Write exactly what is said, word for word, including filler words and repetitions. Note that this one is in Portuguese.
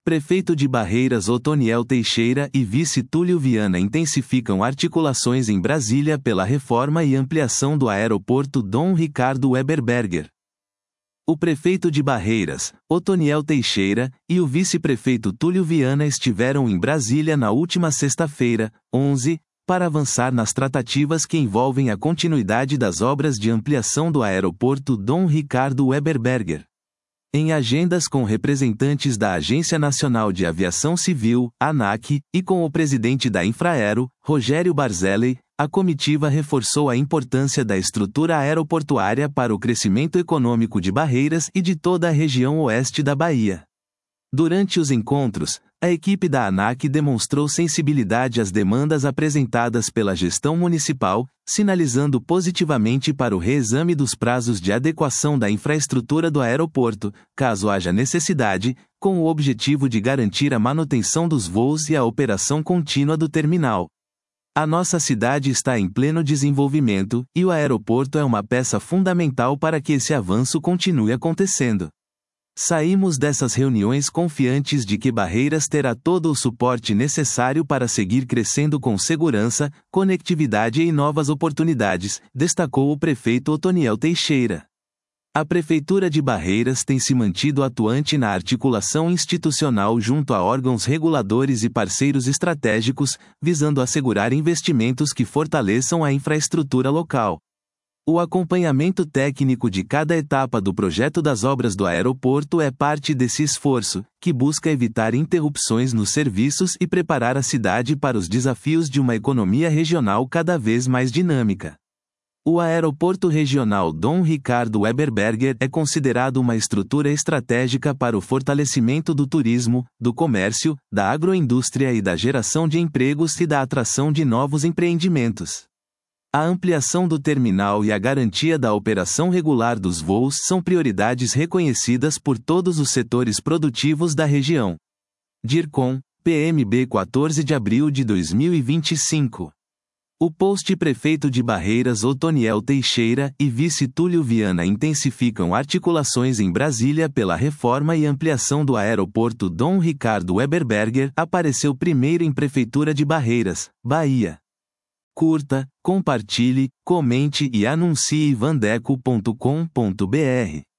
Prefeito de Barreiras Otoniel Teixeira e vice Túlio Viana intensificam articulações em Brasília pela reforma e ampliação do aeroporto Dom Ricardo Webberberger. O prefeito de Barreiras, Otoniel Teixeira, e o vice-prefeito Túlio Viana estiveram em Brasília na última sexta-feira, onze, para avançar nas tratativas que envolvem a continuidade das obras de ampliação do aeroporto Dom Ricardo Webberberger. Em agendas com representantes da Agência Nacional de Aviação Civil, ANAC, e com o presidente da Infraero, Rogério Barzelli, a comitiva reforçou a importância da estrutura aeroportuária para o crescimento econômico de Barreiras e de toda a região oeste da Bahia. Durante os encontros, a equipe da ANAC demonstrou sensibilidade às demandas apresentadas pela gestão municipal, sinalizando positivamente para o reexame dos prazos de adequação da infraestrutura do aeroporto, caso haja necessidade, com o objetivo de garantir a manutenção dos voos e a operação contínua do terminal. A nossa cidade está em pleno desenvolvimento, e o aeroporto é uma peça fundamental para que esse avanço continue acontecendo. Saímos dessas reuniões confiantes de que Barreiras terá todo o suporte necessário para seguir crescendo com segurança, conectividade e novas oportunidades, destacou o prefeito Otoniel Teixeira. A Prefeitura de Barreiras tem se mantido atuante na articulação institucional junto a órgãos reguladores e parceiros estratégicos, visando assegurar investimentos que fortaleçam a infraestrutura local. O acompanhamento técnico de cada etapa do projeto das obras do aeroporto é parte desse esforço, que busca evitar interrupções nos serviços e preparar a cidade para os desafios de uma economia regional cada vez mais dinâmica. O Aeroporto Regional Dom Ricardo Webberberger é considerado uma estrutura estratégica para o fortalecimento do turismo, do comércio, da agroindústria e da geração de empregos e da atração de novos empreendimentos. A ampliação do terminal e a garantia da operação regular dos voos são prioridades reconhecidas por todos os setores produtivos da região. DIRCOM, P M B quatorze de abril de dois mil e vinte e cinco. O post Prefeito de Barreiras Otoniel Teixeira e vice Túlio Viana intensificam articulações em Brasília pela reforma e ampliação do aeroporto Dom Ricardo Webberberger apareceu primeiro em Prefeitura de Barreiras, Bahia. Curta, compartilhe, comente e anuncie vandeco ponto com ponto br.